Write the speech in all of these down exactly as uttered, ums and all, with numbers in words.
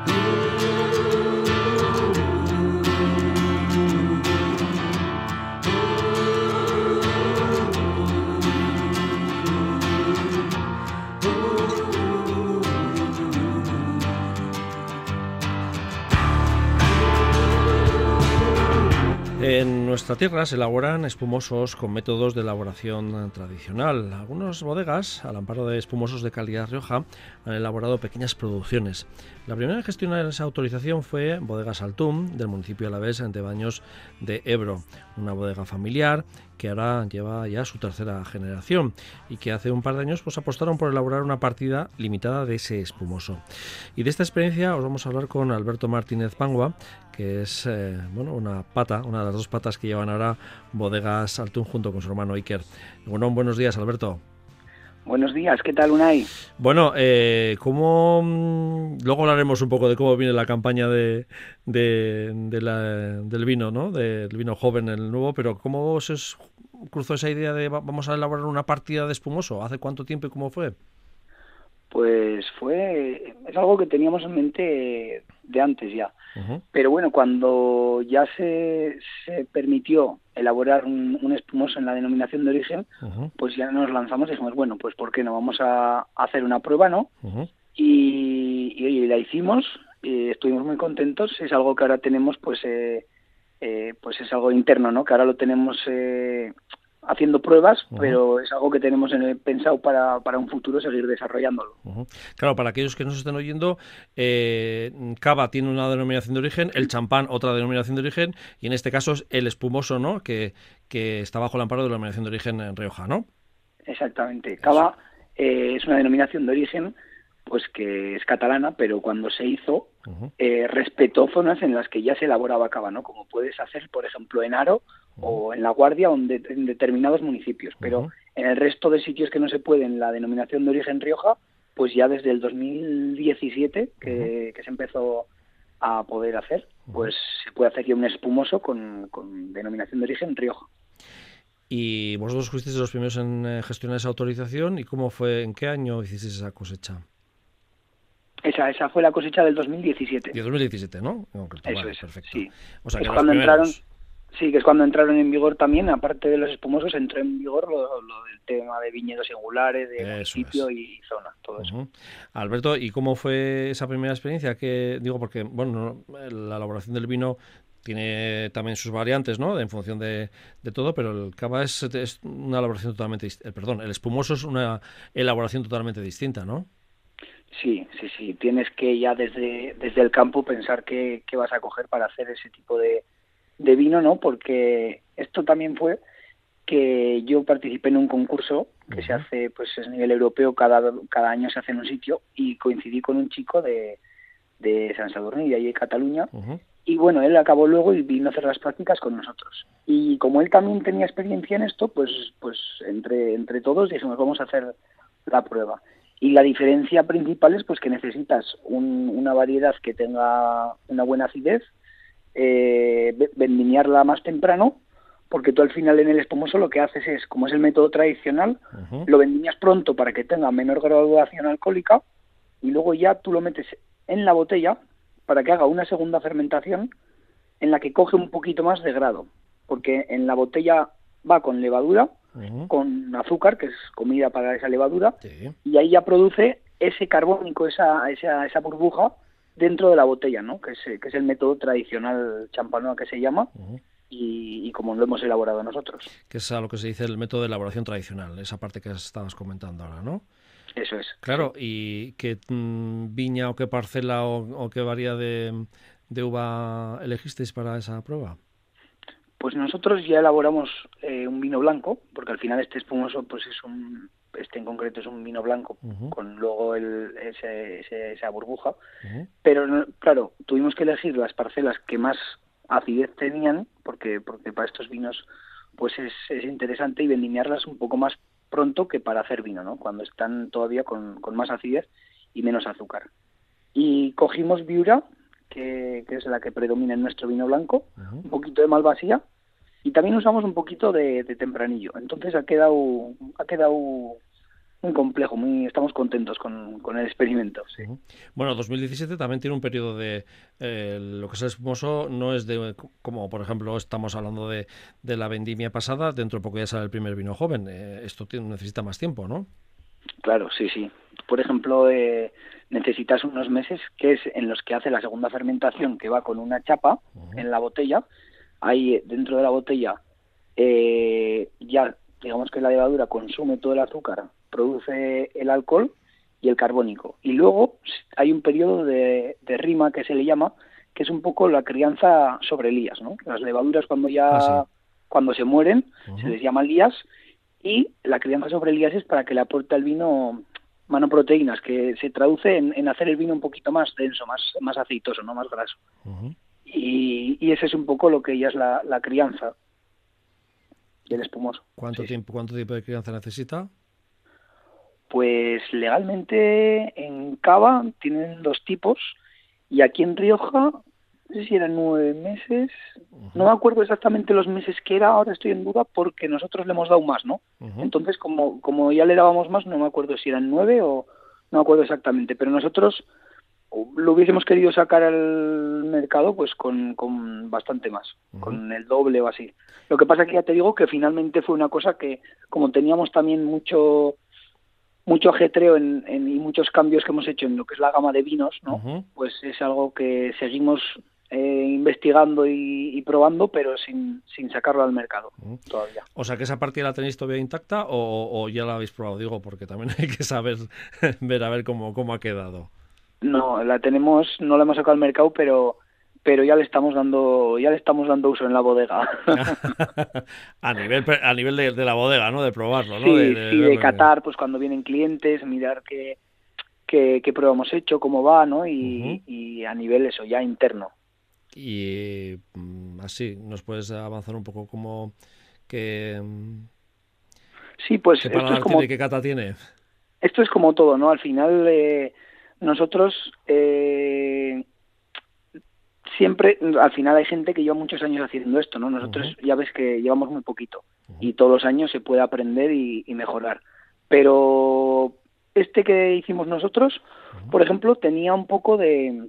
En nuestra tierra se elaboran espumosos con métodos de elaboración tradicional. Algunas bodegas, al amparo de espumosos de calidad Rioja, han elaborado pequeñas producciones. La primera en gestionar esa autorización fue Bodegas Altum, del municipio alavés de Baños de Ebro, una bodega familiar que ahora lleva ya su tercera generación y que hace un par de años pues apostaron por elaborar una partida limitada de ese espumoso. Y de esta experiencia os vamos a hablar con Alberto Martínez Pangua, que es eh, bueno, una pata, una de las dos patas que llevan ahora Bodegas Altum junto con su hermano Iker. Bueno, buenos días, Alberto. Buenos días, ¿qué tal, Unai? Bueno, eh, ¿cómo...? Luego hablaremos un poco de cómo viene la campaña de, de, de la, del vino, ¿no? Del vino joven, el nuevo, pero ¿cómo se os cruzó esa idea de vamos a elaborar una partida de espumoso? ¿Hace cuánto tiempo y cómo fue? Pues fue... es algo que teníamos en mente de antes ya. Uh-huh. Pero bueno, cuando ya se, se permitió elaborar un, un espumoso en la denominación de origen, uh-huh. pues ya nos lanzamos y dijimos, bueno, pues ¿por qué no? Vamos a hacer una prueba, ¿no? Uh-huh. Y, y, y la hicimos, y estuvimos muy contentos. Es algo que ahora tenemos, pues, eh, eh, pues es algo interno, ¿no? Que ahora lo tenemos... Eh, haciendo pruebas, uh-huh. pero es algo que tenemos en el, pensado para, para un futuro seguir desarrollándolo. Uh-huh. Claro, para aquellos que nos estén oyendo, eh, Cava tiene una denominación de origen, el champán otra denominación de origen, y en este caso es el espumoso, ¿no? Que, que está bajo el amparo de la denominación de origen en Rioja, ¿no? Exactamente. Cava eh, es una denominación de origen pues que es catalana, pero cuando se hizo uh-huh. eh, respetó zonas en las que ya se elaboraba cava, ¿no? Como puedes hacer, por ejemplo, en Haro uh-huh. o en La Guardia o en, de, en determinados municipios, pero uh-huh. en el resto de sitios que no se puede en la denominación de origen Rioja, pues ya desde el dos mil diecisiete que, uh-huh. que se empezó a poder hacer, uh-huh. pues se puede hacer ya un espumoso con, con denominación de origen Rioja. Y vosotros fuisteis los primeros en gestionar esa autorización, ¿y cómo fue, en qué año hicisteis esa cosecha? Esa, esa fue la cosecha del dos mil diecisiete. De dos mil diecisiete, ¿no? No Eso vale, es, perfecto. sí. O sea, es que cuando los entraron, sí, que es cuando entraron en vigor también, aparte de los espumosos, entró en vigor lo, lo del tema de viñedos singulares, de eso municipio es. Y zona, todo uh-huh. eso. Alberto, ¿y cómo fue esa primera experiencia? Que digo, porque bueno, la elaboración del vino tiene también sus variantes, ¿no? En función de, de todo, pero el cava es, es una elaboración totalmente distinta. Perdón, el espumoso es una elaboración totalmente distinta, ¿no? Sí, sí, sí. Tienes que ya desde, desde el campo pensar qué, qué vas a coger para hacer ese tipo de, de vino, ¿no? Porque esto también fue que yo participé en un concurso que uh-huh. se hace, pues es a nivel europeo, cada, cada año se hace en un sitio, y coincidí con un chico de, de Sant Sadurní, de allí de Cataluña, uh-huh. y bueno, él acabó luego y vino a hacer las prácticas con nosotros. Y como él también tenía experiencia en esto, pues, pues entre, entre todos dijimos, vamos a hacer la prueba. Y la diferencia principal es pues que necesitas un, una variedad que tenga una buena acidez, eh, vendimiarla más temprano, porque tú al final en el espumoso lo que haces es, como es el método tradicional, uh-huh. lo vendimias pronto para que tenga menor graduación alcohólica, y luego ya tú lo metes en la botella para que haga una segunda fermentación en la que coge un poquito más de grado, porque en la botella va con levadura, uh-huh. con azúcar, que es comida para esa levadura, sí. y ahí ya produce ese carbónico, esa, esa, esa burbuja dentro de la botella, ¿no? Que es, que es el método tradicional champanois que se llama, uh-huh. y, y como lo hemos elaborado nosotros. Que es a lo que se dice el método de elaboración tradicional, esa parte que estabas comentando ahora, ¿no? Eso es. Claro, ¿y qué mmm, viña o qué parcela o, o qué variedad de, de uva elegisteis para esa prueba? Pues nosotros ya elaboramos eh, un vino blanco, porque al final este espumoso, pues es un, este en concreto es un vino blanco, uh-huh. con luego el, ese, ese, esa burbuja. Uh-huh. Pero claro, tuvimos que elegir las parcelas que más acidez tenían, porque, porque para estos vinos pues es, es interesante, y vendimiarlas un poco más pronto que para hacer vino, ¿no? Cuando están todavía con, con más acidez y menos azúcar. Y cogimos Viura, que, que es la que predomina en nuestro vino blanco, uh-huh. un poquito de Malvasía, y también usamos un poquito de, de Tempranillo. Entonces ha quedado ha quedado muy complejo, muy estamos contentos con, con el experimento. Sí. Uh-huh. Bueno, dos mil diecisiete también tiene un periodo de eh, lo que es el espumoso, no es de como por ejemplo estamos hablando de, de la vendimia pasada, dentro de poco ya sale el primer vino joven. Eh, esto tiene, necesita más tiempo, ¿no? Claro, sí, sí. Por ejemplo, eh, necesitas unos meses que es en los que hace la segunda fermentación, que va con una chapa uh-huh. en la botella. Ahí dentro de la botella eh, ya digamos que la levadura consume todo el azúcar, produce el alcohol y el carbónico. Y luego hay un periodo de, de rima que se le llama, que es un poco la crianza sobre lías, ¿no? Las levaduras cuando ya ah, sí. cuando se mueren uh-huh. se les llama lías, y la crianza sobre lías es para que le aporte al vino manoproteínas, que se traduce en, en hacer el vino un poquito más denso, más, más aceitoso, no más graso. Uh-huh. Y, y ese es un poco lo que ya es la, la crianza del espumoso. ¿Cuánto sí. tiempo cuánto tiempo de crianza necesita? Pues legalmente en Cava tienen dos tipos, y aquí en Rioja no sé si eran nueve meses, uh-huh. no me acuerdo exactamente los meses que era, ahora estoy en duda porque nosotros le hemos dado más, ¿no? Uh-huh. Entonces como, como ya le dábamos más, no me acuerdo si eran nueve o no me acuerdo exactamente, pero nosotros lo hubiésemos querido sacar al mercado pues con, con bastante más, uh-huh. con el doble o así. Lo que pasa que ya te digo que finalmente fue una cosa que, como teníamos también mucho mucho ajetreo en, en, y muchos cambios que hemos hecho en lo que es la gama de vinos, ¿no? Uh-huh. Pues es algo que seguimos eh, investigando y, y probando, pero sin, sin sacarlo al mercado uh-huh. todavía. O sea, que esa parte la tenéis todavía intacta o, o ya la habéis probado, digo, porque también hay que saber ver a ver cómo, cómo ha quedado. No, la tenemos, no la hemos sacado al mercado, pero pero ya le estamos dando ya le estamos dando uso en la bodega. a nivel a nivel de, de la bodega, ¿no? De probarlo, ¿no? Sí, de, de, sí, de, de catar, pues cuando vienen clientes, mirar qué qué, qué prueba hemos hecho, cómo va, ¿no? Y, uh-huh. y a nivel eso, ya interno. Y así, ¿nos puedes avanzar un poco como que sí, pues qué esto paladar es como tiene, qué cata tiene? Esto es como todo, ¿no? Al final eh, nosotros eh, siempre, al final hay gente que lleva muchos años haciendo esto, ¿no? Nosotros uh-huh. ya ves que llevamos muy poquito uh-huh. y todos los años se puede aprender y, y mejorar. Pero este que hicimos nosotros, uh-huh. por ejemplo, tenía un poco de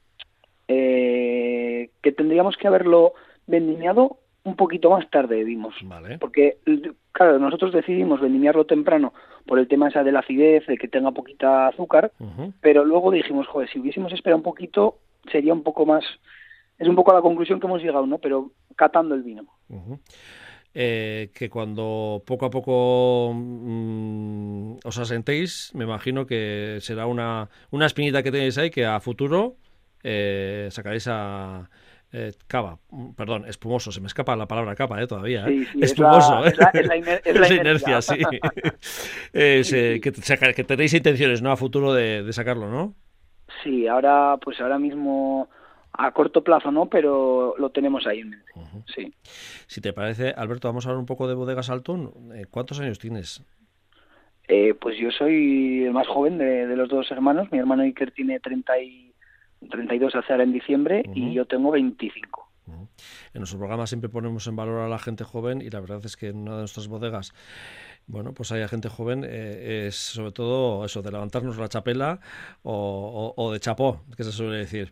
eh, que tendríamos que haberlo vendimiado un poquito más tarde, vimos. Vale. Porque, claro, nosotros decidimos vendimiarlo temprano por el tema esa de la acidez, de que tenga poquita azúcar, uh-huh. pero luego dijimos, joder, si hubiésemos esperado un poquito, sería un poco más... Es un poco a la conclusión que hemos llegado, ¿no? Pero catando el vino. Uh-huh. Eh, que cuando poco a poco mmm, os asentéis, me imagino que será una, una espinita que tenéis ahí que a futuro eh, sacaréis a... Eh, cava, perdón, espumoso, se me escapa la palabra capa, eh, todavía, ¿eh? Sí, sí, espumoso, es la, ¿eh? Es la, es la, iner- es la es la inercia, inercia, sí. eh, sí, se, sí. Que, que tenéis intenciones, ¿no? A futuro de, de sacarlo, ¿no? Sí, ahora, pues ahora mismo a corto plazo, ¿no? Pero lo tenemos ahí en mente, uh-huh. sí. Si te parece, Alberto, vamos a hablar un poco de Bodegas Altón. ¿Cuántos años tienes? Eh, pues yo soy el más joven de, de los dos hermanos. Mi hermano Iker tiene treinta y, treinta y dos hace ahora en diciembre uh-huh. y yo tengo veinticinco. Uh-huh. En nuestro programa siempre ponemos en valor a la gente joven y la verdad es que en una de nuestras bodegas, bueno, pues hay gente joven, eh, es sobre todo eso, de levantarnos la chapela o, o, o de chapó, que se suele decir.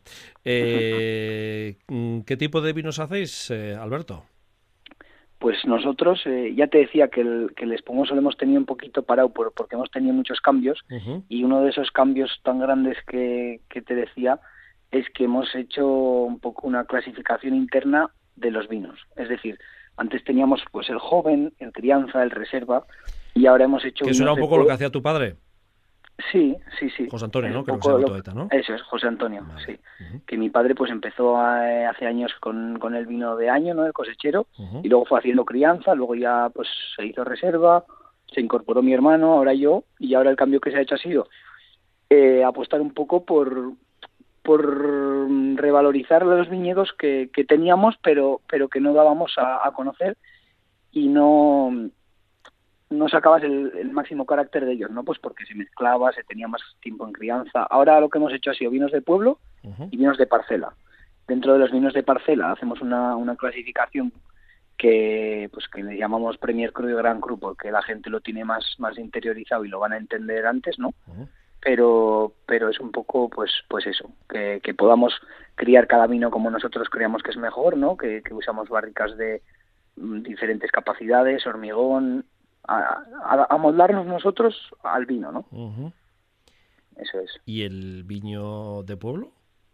Eh, ¿Qué tipo de vinos hacéis, eh, Alberto? Pues nosotros, eh, ya te decía que el, que el espumoso lo hemos tenido un poquito parado por, porque hemos tenido muchos cambios uh-huh. y uno de esos cambios tan grandes que, que te decía es que hemos hecho un poco una clasificación interna de los vinos. Es decir, antes teníamos pues el joven, el crianza, el reserva y ahora hemos hecho... Que eso era un poco de... lo que hacía tu padre. Sí, sí, sí. José Antonio, ¿no? Creo que se llama Toeta, ¿no? Eso es, José Antonio, vale. sí. Uh-huh. Que mi padre pues empezó a, hace años con, con el vino de año, ¿no? El cosechero, uh-huh. y luego fue haciendo crianza, luego ya pues se hizo reserva, se incorporó mi hermano, ahora yo, y ahora el cambio que se ha hecho ha sido eh, apostar un poco por por revalorizar los viñedos que, que teníamos, pero pero que no dábamos a, a conocer y no... no sacabas el, el máximo carácter de ellos, ¿no? Pues porque se mezclaba, se tenía más tiempo en crianza. Ahora lo que hemos hecho ha sido vinos de pueblo uh-huh. y vinos de parcela. Dentro de los vinos de parcela hacemos una, una clasificación que pues que le llamamos Premier Cru y Gran Cru porque la gente lo tiene más más interiorizado y lo van a entender antes, ¿no? Uh-huh. Pero pero es un poco pues pues eso, que, que podamos criar cada vino como nosotros creamos que es mejor, ¿no? Que, que usamos barricas de mm, diferentes capacidades, hormigón, a, a, a moldarnos nosotros al vino, ¿no? Uh-huh. Eso es. ¿Y el viño de pueblo?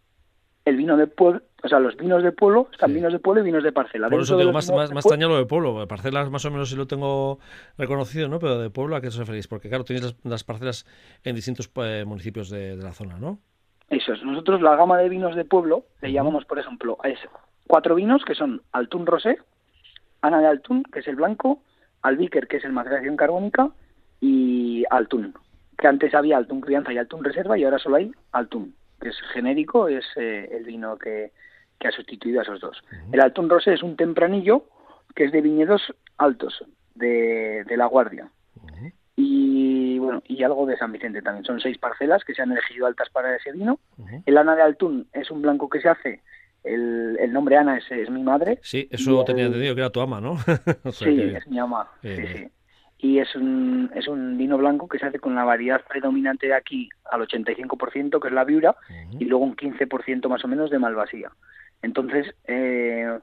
El vino de pueblo, o sea, los vinos de pueblo, están sí. vinos de pueblo y vinos de parcela. Por eso digo, más, más, más extraño lo de pueblo. Parcelas más o menos sí lo tengo reconocido, ¿no? Pero de pueblo, ¿a qué os referís? Porque claro, tenéis las, las parcelas en distintos eh, municipios de, de la zona, ¿no? Eso es. Nosotros la gama de vinos de pueblo le uh-huh. llamamos, por ejemplo, a eso. Cuatro vinos que son Altún Rosé, Ana de Altún, que es el blanco, Albíquer, que es el maceración carbónica, y Altún, que antes había Altún Crianza y Altún Reserva y ahora solo hay Altún, que es genérico, es eh, el vino que, que ha sustituido a esos dos. Uh-huh. El Altún Rosé es un tempranillo que es de viñedos altos, de, de La Guardia. Uh-huh. Y bueno, y algo de San Vicente también. Son seis parcelas que se han elegido altas para ese vino. Uh-huh. El Ana de Altún es un blanco que se hace, el, el nombre Ana es, es mi madre. Sí, eso tenía entendido que era tu ama, ¿no? O sea, sí, que... es mi ama, eh, sí, sí. Y es un, es un vino blanco que se hace con la variedad predominante de aquí al ochenta y cinco por ciento, que es la Viura, uh-huh. y luego un quince por ciento más o menos de Malvasía. Entonces, eh,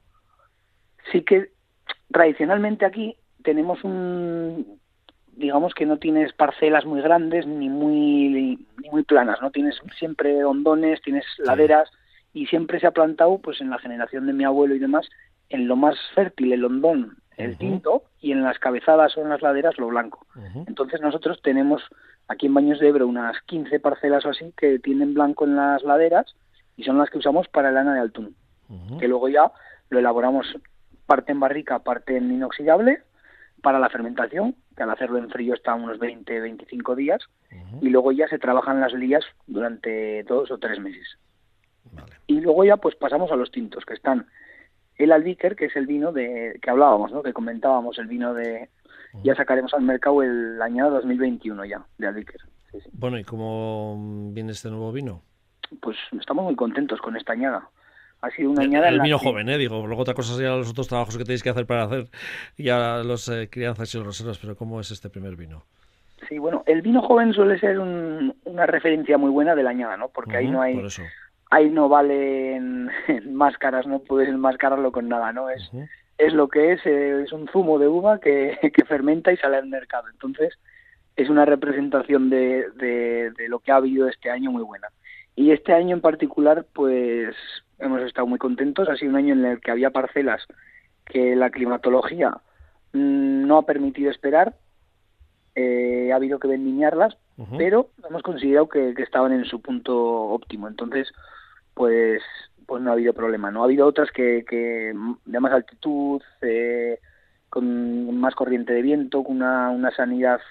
sí que tradicionalmente aquí tenemos un, digamos que no tienes parcelas muy grandes ni muy ni muy planas, ¿no? Tienes siempre hondones, tienes sí. laderas, y siempre se ha plantado, pues en la generación de mi abuelo y demás, en lo más fértil, el hondón, el tinto, y en las cabezadas o en las laderas lo blanco. Uh-huh. Entonces nosotros tenemos aquí en Baños de Ebro unas quince parcelas o así que tienen blanco en las laderas y son las que usamos para el Ana de Altún, uh-huh. que luego ya lo elaboramos parte en barrica, parte en inoxidable para la fermentación, que al hacerlo en frío está unos veinte a veinticinco días, uh-huh. y luego ya se trabajan las lías durante dos o tres meses. Vale. Y luego ya pues pasamos a los tintos, que están el Albíquer, que es el vino de que hablábamos, ¿no? Que comentábamos, el vino de... Uh-huh. Ya sacaremos al mercado el año dos mil veintiuno ya, de Albíquer. Sí, sí. Bueno, ¿y cómo viene este nuevo vino? Pues estamos muy contentos con esta añada. Ha sido una añada... El, el vino que... joven, ¿eh? Digo, luego otra cosa serían los otros trabajos que tenéis que hacer para hacer ya los eh, crianzas y los reservas, pero ¿cómo es este primer vino? Sí, bueno, el vino joven suele ser un, una referencia muy buena de la añada, ¿no? Porque uh-huh, ahí no hay... Por eso. Ahí no valen máscaras, no puedes enmascararlo con nada, ¿no? Es, uh-huh. es lo que es, es un zumo de uva que, que fermenta y sale al mercado. Entonces, es una representación de, de, de lo que ha habido este año muy buena. Y este año en particular, pues, hemos estado muy contentos. Ha sido un año en el que había parcelas que la climatología mmm, no ha permitido esperar. Eh, ha habido que vendimiarlas, uh-huh. pero hemos considerado que, que estaban en su punto óptimo. Entonces, pues pues no ha habido problema, ¿no? Ha habido otras que, que de más altitud, eh, con más corriente de viento, con una, una sanidad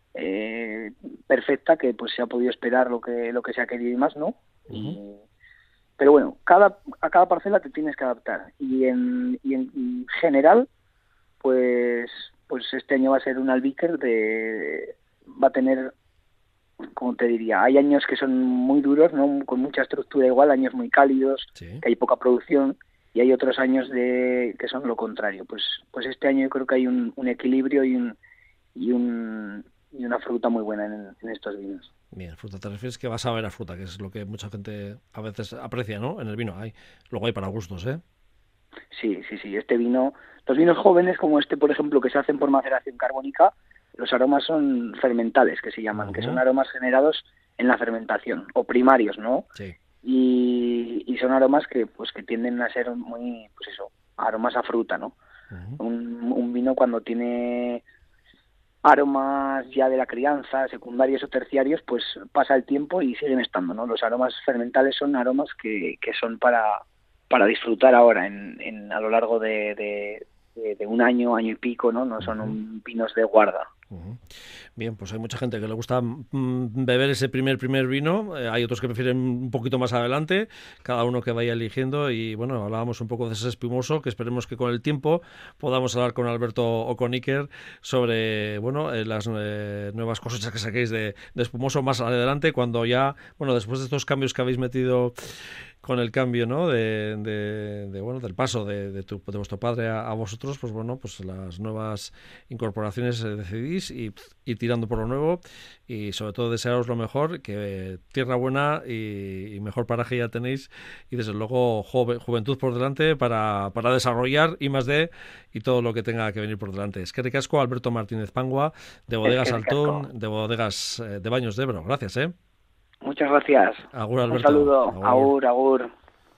eh, perfecta, que pues se ha podido esperar lo que lo que se ha querido y más, ¿no? Uh-huh. Y, pero bueno, cada a cada parcela te tienes que adaptar. Y en, y en general, pues pues este año va a ser un Albíquer de... va a tener... como te diría, hay años que son muy duros, ¿no? Con mucha estructura igual, años muy cálidos, sí. que hay poca producción, y hay otros años de que son lo contrario. Pues pues este año yo creo que hay un, un equilibrio y un y un y una fruta muy buena en, en estos vinos. Bien, fruta, te refieres que vas a ver a fruta, que es lo que mucha gente a veces aprecia, ¿no? En el vino hay, luego hay para gustos, ¿eh? Sí, sí, sí, este vino, los vinos jóvenes como este, por ejemplo, que se hacen por maceración carbónica, los aromas son fermentales, que se llaman, uh-huh. que son aromas generados en la fermentación, o primarios, ¿no? Sí. Y, y son aromas que pues que tienden a ser muy, pues eso, aromas a fruta, ¿no? Uh-huh. Un, un vino cuando tiene aromas ya de la crianza, secundarios o terciarios, pues pasa el tiempo y siguen estando, ¿no? Los aromas fermentales son aromas que, que son para, para disfrutar ahora, en, en a lo largo de, de, de, de un año, año y pico, ¿no? No son uh-huh. un, vinos de guarda. Uh-huh. Bien, pues hay mucha gente que le gusta mm, beber ese primer primer vino, eh, hay otros que prefieren un poquito más adelante, cada uno que vaya eligiendo. Y bueno, hablábamos un poco de ese espumoso, que esperemos que con el tiempo podamos hablar con Alberto Okoniker sobre, bueno, eh, las eh, nuevas cosechas que saquéis de, de espumoso más adelante, cuando ya, bueno, después de estos cambios que habéis metido con el cambio, ¿no? De, de, de bueno, del paso de, de, tu, de vuestro padre a, a vosotros, pues bueno, pues las nuevas incorporaciones eh, decidís y ir tirando por lo nuevo y sobre todo desearos lo mejor, que tierra buena y, y mejor paraje ya tenéis y desde luego joven, juventud por delante para, para desarrollar I más D y todo lo que tenga que venir por delante. Es que ricasco, Alberto Martínez Pangua, de Bodegas Altún, de Bodegas eh, de Baños de Ebro. Gracias, ¿eh? Muchas gracias. Agur, Alberto. Un saludo. Agur. Agur, agur.